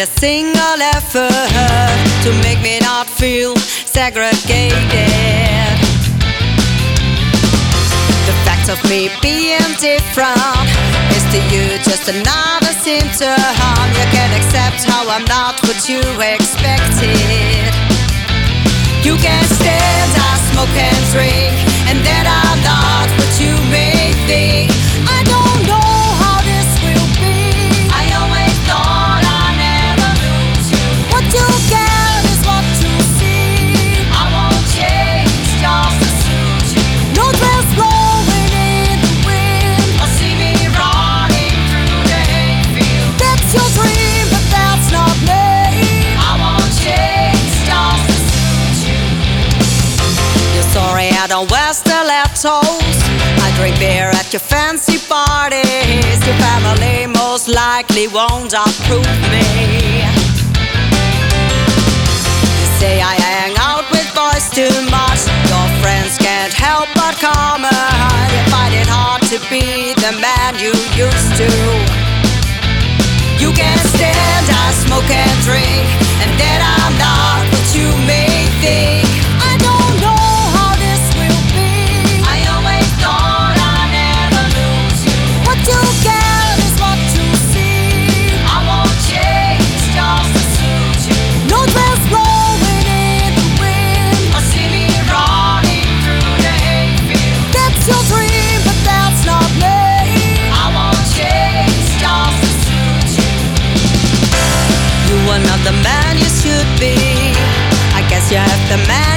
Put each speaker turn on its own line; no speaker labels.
a single effort to make me not feel segregated. The fact of me being different is to you just another symptom. You can accept how I'm not what you expected. You can stand, I smoke and drink, and that I'm not what you may think. I don't know how this will be. I always thought I'd never lose you. What you get is what you see. I won't change just to suit you. No dress blowing in the wind, or see me running through the hayfield. That's your dream, but that's not me. I won't change just to suit you. You're sorry I don't wear stilettos. I drink beer at your fancy parties. Your family most likely won't approve me. You say I hang out with boys too much. Your friends can't help but comment. You find it hard to be the man you used to. You can't stand, I smoke and drink, and that I'm not what you may think. I don't know how this will be. I always thought I'd never lose you. What you get is what you see. I won't change just to suit you. No dress blowing in the wind, or see me running through the hayfield. That's your dream, but that's not me. I won't change just to suit you. You are not the man you should be. I guess you have the man